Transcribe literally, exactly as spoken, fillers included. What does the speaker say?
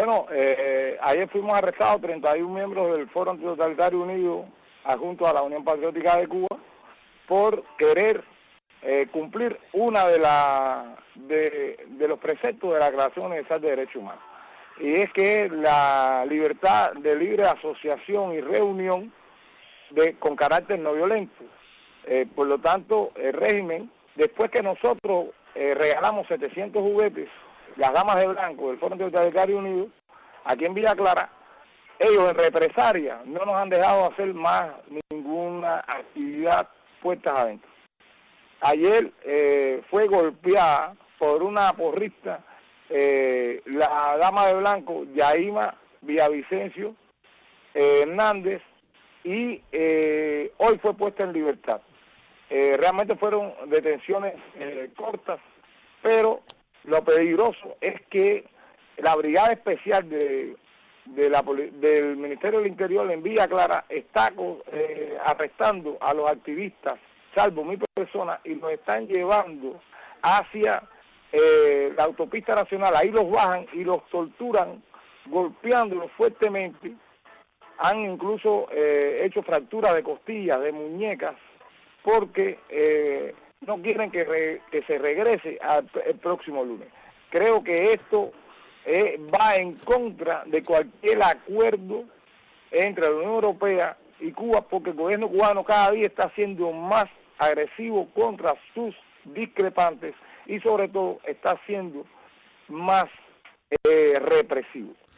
Bueno, eh, ayer fuimos arrestados treinta y uno miembros del Foro Antitotalitario Unido, adjunto a la Unión Patriótica de Cuba, por querer eh, cumplir una de, la, de, de los preceptos de la Declaración Universal de Derechos Humanos. Y es que la libertad de libre asociación y reunión de, con carácter no violento. Eh, por lo tanto, el régimen, después que nosotros eh, regalamos setecientos juguetes, las damas de blanco del Foro Antitotalitario Unido, aquí en Villa Clara, ellos en represalia no nos han dejado hacer más ninguna actividad puertas adentro. Ayer eh, fue golpeada por una porrista eh, la dama de blanco, Yaima Villavicencio eh, Hernández, y eh, hoy fue puesta en libertad. Eh, realmente fueron detenciones eh, cortas, pero lo peligroso es que la Brigada Especial de, de la, del Ministerio del Interior en Villa Clara está eh, arrestando a los activistas, salvo mil personas, y los están llevando hacia eh, la autopista nacional. Ahí los bajan y los torturan, golpeándolos fuertemente. Han incluso eh, hecho fracturas de costillas, de muñecas, porque eh, no quieren que, re, que se regrese al, el próximo lunes. Creo que esto eh, va en contra de cualquier acuerdo entre la Unión Europea y Cuba, porque el gobierno cubano cada día está siendo más agresivo contra sus discrepantes y sobre todo está siendo más eh, represivo.